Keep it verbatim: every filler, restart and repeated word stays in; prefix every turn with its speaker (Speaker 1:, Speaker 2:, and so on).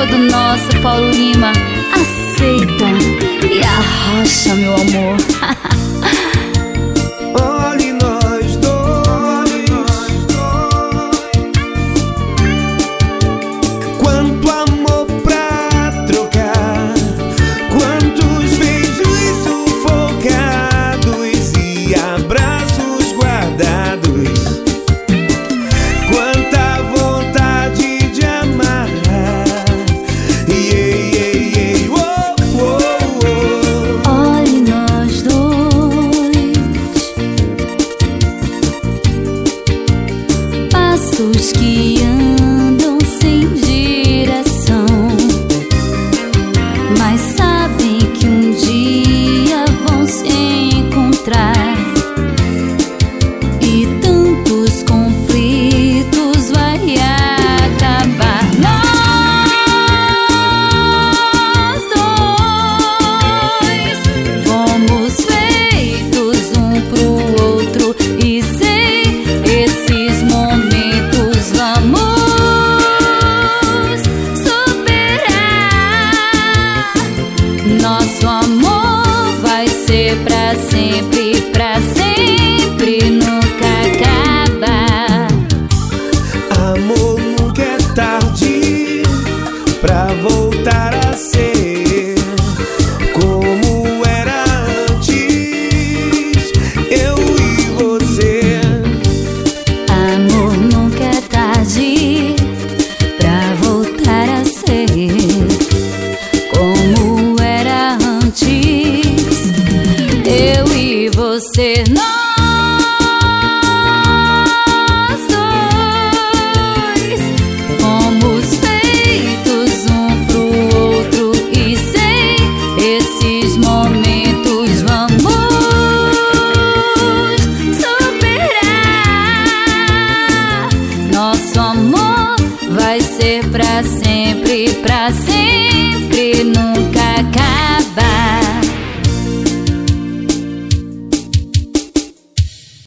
Speaker 1: do nosso Paulo Lima. Aceita e arrocha, meu amor.
Speaker 2: Olhe nós dois, quanto amor pra trocar, quantos beijos sufocados e abraços guardados, quanta vontade de amar. Yeah, yeah, yeah. Oh, oh, oh.
Speaker 1: Olhe nós dois, passos que andam sem direção, mas sabem que um dia vão se encontrar. E tantos conflitos vai acabar. Nós dois fomos feitos um pro outro, e sem esses momentos vamos superar. Nosso amor vai ser pra sempre, pra sempre, nunca acabar.
Speaker 2: Amor, nunca é tarde pra voltar a ser como era antes, eu e você.
Speaker 1: Amor, nunca é tarde pra voltar a ser como era antes, eu e você. Nós dois fomos feitos um pro outro, e sem esses momentos vamos superar. Nosso amor vai ser pra sempre, pra sempre, nunca acabar.